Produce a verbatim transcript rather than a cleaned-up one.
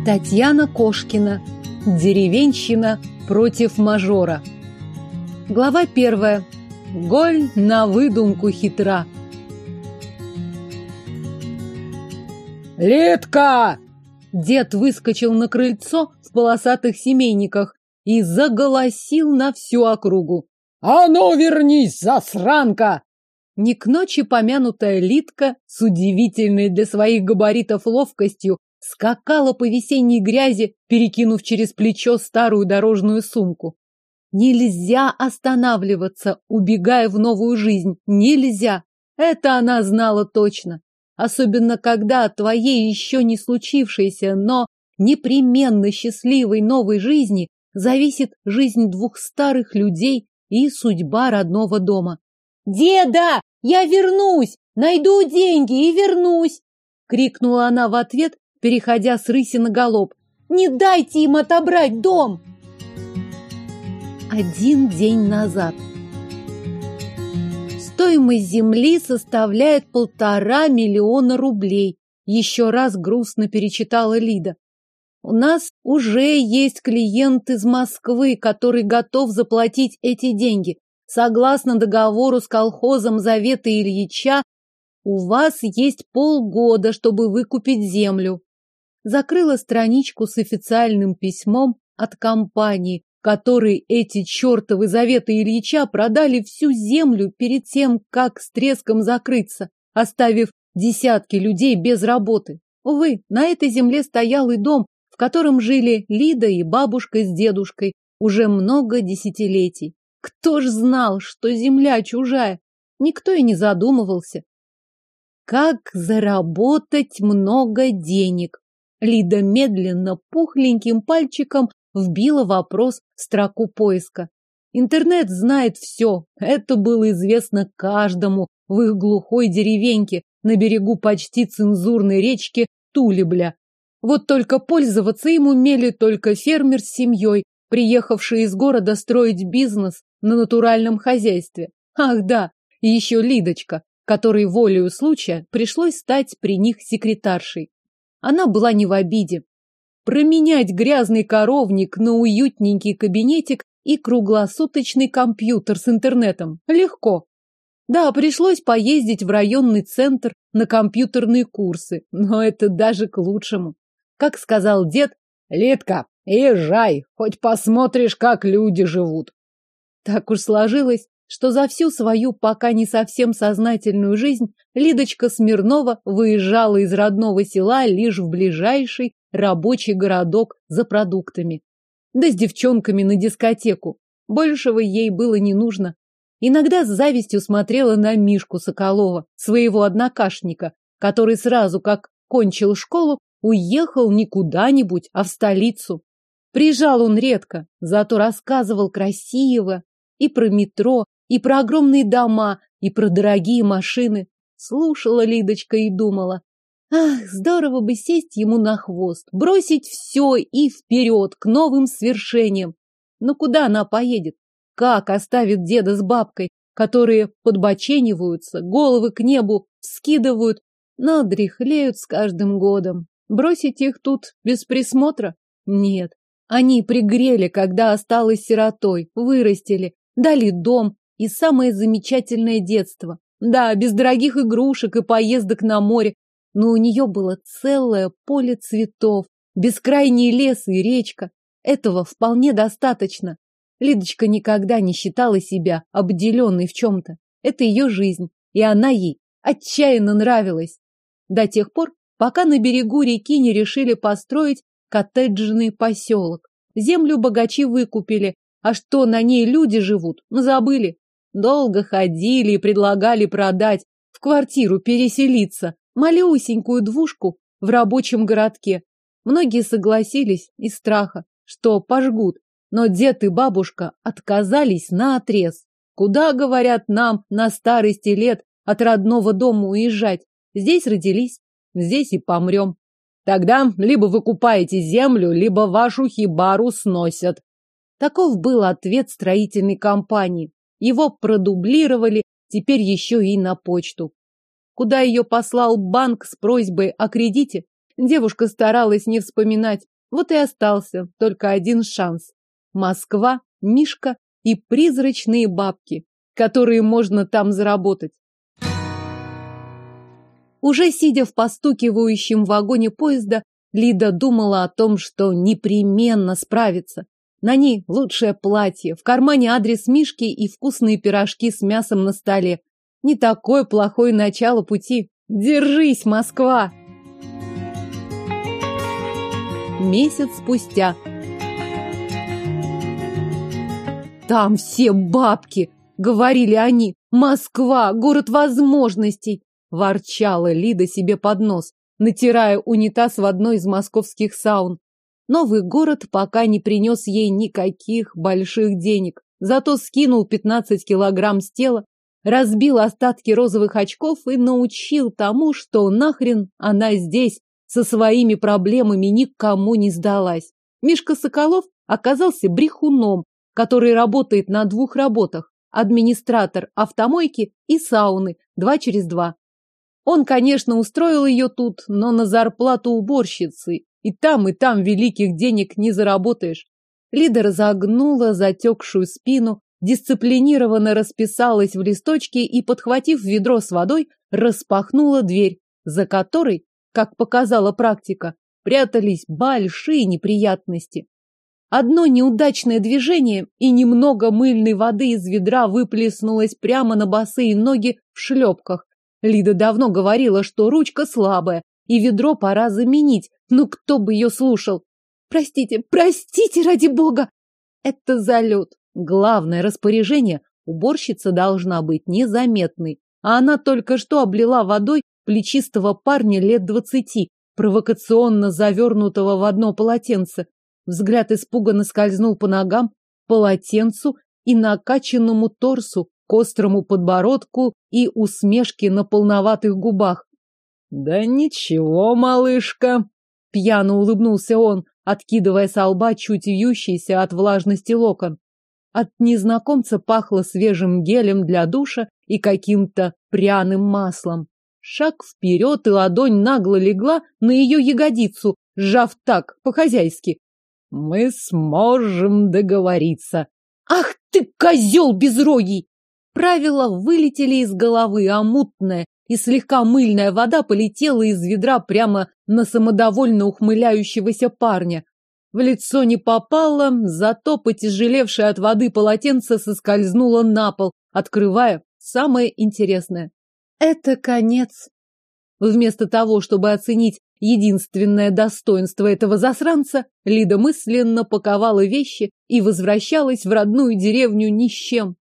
Татьяна Кошкина. Деревенщина против мажора. Глава первая. Голь на выдумку хитра. «Лидка!» Дед выскочил на крыльцо в полосатых семейниках и заголосил на всю округу. «А ну вернись, засранка!» Не к ночи помянутая Лидка с удивительной для своих габаритов ловкостью скакала по весенней грязи, перекинув через плечо старую дорожную сумку. Нельзя останавливаться, убегая в новую жизнь. Нельзя. Это она знала точно. Особенно когда от твоей еще не случившейся, но непременно счастливой новой жизни зависит жизнь двух старых людей и судьба родного дома. «Деда, я вернусь! Найду деньги и вернусь!» — крикнула она в ответ, переходя с рыси на галоп. «Не дайте им отобрать дом!» Один день назад. Стоимость земли составляет полтора миллиона рублей. Еще раз грустно перечитала Лида. У нас уже есть клиент из Москвы, который готов заплатить эти деньги. Согласно договору с колхозом Завета Ильича, у вас есть полгода, чтобы выкупить землю. Закрыла страничку с официальным письмом от компании, которой эти чертовы Заветы Ильича продали всю землю перед тем, как с треском закрыться, оставив десятки людей без работы. Увы, на этой земле стоял и дом, в котором жили Лида и бабушка с дедушкой уже много десятилетий. Кто ж знал, что земля чужая? Никто и не задумывался. Как заработать много денег? Лида медленно, пухленьким пальчиком вбила вопрос в строку поиска. Интернет знает все. Это было известно каждому в их глухой деревеньке на берегу почти цензурной речки Тулебля. Вот только пользоваться им умели только фермер с семьей, приехавший из города строить бизнес на натуральном хозяйстве. Ах да, и еще Лидочка, которой волею случая пришлось стать при них секретаршей. Она была не в обиде. Променять грязный коровник на уютненький кабинетик и круглосуточный компьютер с интернетом легко. Да, пришлось поездить в районный центр на компьютерные курсы, но это даже к лучшему. Как сказал дед: «Лидка, езжай, хоть посмотришь, как люди живут». Так уж сложилось, что за всю свою пока не совсем сознательную жизнь Лидочка Смирнова выезжала из родного села лишь в ближайший рабочий городок за продуктами. Да с девчонками на дискотеку. Большего ей было не нужно. Иногда с завистью смотрела на Мишку Соколова, своего однокашника, который сразу, как кончил школу, уехал не куда-нибудь, а в столицу. Приезжал он редко, зато рассказывал красиво и про метро, и про огромные дома, и про дорогие машины. Слушала Лидочка и думала: ах, здорово бы сесть ему на хвост, бросить все и вперед к новым свершениям. Но куда она поедет? Как оставит деда с бабкой, которые подбочениваются, головы к небу вскидывают, но дряхлеют с каждым годом? Бросить их тут без присмотра? Нет. Они пригрели, когда осталась сиротой, вырастили, дали дом и самое замечательное детство. Да, без дорогих игрушек и поездок на море, но у нее было целое поле цветов, бескрайний лес и речка. Этого вполне достаточно. Лидочка никогда не считала себя обделенной в чем-то. Это ее жизнь, и она ей отчаянно нравилась. До тех пор, пока на берегу реки не решили построить коттеджный поселок. Землю богачи выкупили, а что на ней люди живут, забыли. Долго ходили и предлагали продать, в квартиру переселиться, малюсенькую двушку в рабочем городке. Многие согласились из страха, что пожгут, но дед и бабушка отказались наотрез. Куда, говорят, нам на старости лет от родного дома уезжать? Здесь родились, здесь и помрем. Тогда либо вы купаете землю, либо вашу хибару сносят. Таков был ответ строительной компании. Его продублировали теперь еще и на почту. Куда ее послал банк с просьбой о кредите, девушка старалась не вспоминать. Вот и остался только один шанс. Москва, Мишка и призрачные бабки, которые можно там заработать. Уже сидя в постукивающем вагоне поезда, Лида думала о том, что непременно справится. На ней лучшее платье, в кармане адрес Мишки и вкусные пирожки с мясом на столе. Не такое плохое начало пути. Держись, Москва! Месяц спустя. Там все бабки, говорили они. Москва, город возможностей. Ворчала Лида себе под нос, натирая унитаз в одной из московских саун. Новый город пока не принес ей никаких больших денег, зато скинул пятнадцать килограмм с тела, разбил остатки розовых очков и научил тому, что нахрен она здесь со своими проблемами никому не сдалась. Мишка Соколов оказался брехуном, который работает на двух работах: администратор автомойки и сауны, два через два. Он, конечно, устроил ее тут, но на зарплату уборщицы. И там, и там великих денег не заработаешь. Лида разогнула затекшую спину, дисциплинированно расписалась в листочке и, подхватив ведро с водой, распахнула дверь, за которой, как показала практика, прятались большие неприятности. Одно неудачное движение, и немного мыльной воды из ведра выплеснулось прямо на босые ноги в шлепках. Лида давно говорила, что ручка слабая, и ведро пора заменить, но кто бы ее слушал? Простите, простите, ради бога! Это залет. Главное распоряжение: уборщица должна быть незаметной. А она только что облила водой плечистого парня лет двадцати, провокационно завернутого в одно полотенце. Взгляд испуганно скользнул по ногам, полотенцу и накачанному торсу, к острому подбородку и усмешке на полноватых губах. «Да ничего, малышка!» — пьяно улыбнулся он, откидывая со лба чуть вьющийся от влажности локон. От незнакомца пахло свежим гелем для душа и каким-то пряным маслом. Шаг вперед, и ладонь нагло легла на ее ягодицу, сжав так, по-хозяйски. «Мы сможем договориться». «Ах ты, козел безрогий!» Правила вылетели из головы, а мутная и слегка мыльная вода полетела из ведра прямо на самодовольно ухмыляющегося парня. В лицо не попало, зато потяжелевшее от воды полотенце соскользнуло на пол, открывая самое интересное. Это конец. Вместо того, чтобы оценить единственное достоинство этого засранца, Лида мысленно паковала вещи и возвращалась в родную деревню ни с чем.